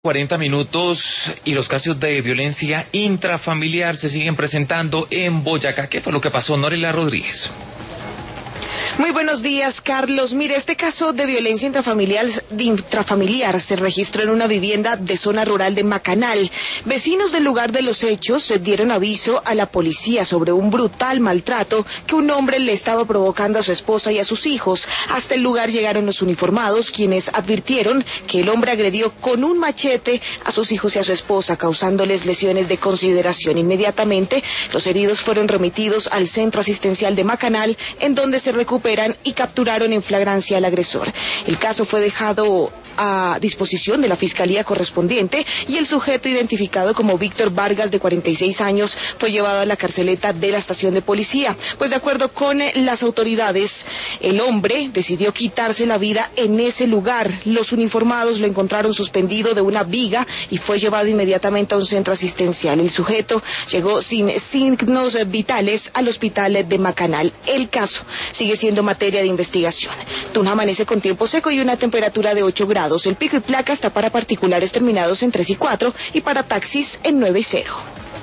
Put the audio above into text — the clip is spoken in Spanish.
40 minutos y los casos de violencia intrafamiliar se siguen presentando en Boyacá. ¿Qué fue lo que pasó, Norela Rodríguez? Muy buenos días, Carlos. Mire, este caso de violencia intrafamiliar se registró en una vivienda de zona rural de Macanal. Vecinos del lugar de los hechos dieron aviso a la policía sobre un brutal maltrato que un hombre le estaba provocando a su esposa y a sus hijos. Hasta el lugar llegaron los uniformados, quienes advirtieron que el hombre agredió con un machete a sus hijos y a su esposa, causándoles lesiones de consideración. Inmediatamente, los heridos fueron remitidos al centro asistencial de Macanal, en donde se recuperan y capturaron en flagrancia al agresor. El caso fue dejado a disposición de la fiscalía correspondiente y el sujeto, identificado como Víctor Vargas, de 46 años, fue llevado a la carceleta de la estación de policía. Pues de acuerdo con las autoridades, el hombre decidió quitarse la vida en ese lugar. Los uniformados lo encontraron suspendido de una viga y fue llevado inmediatamente a un centro asistencial. El sujeto llegó sin signos vitales al hospital de Macanal. El caso sigue siendo materia de investigación. Tunja amanece con tiempo seco y una temperatura de 8 grados. El pico y placa está para particulares terminados en 3 y 4 y para taxis en 9 y 0.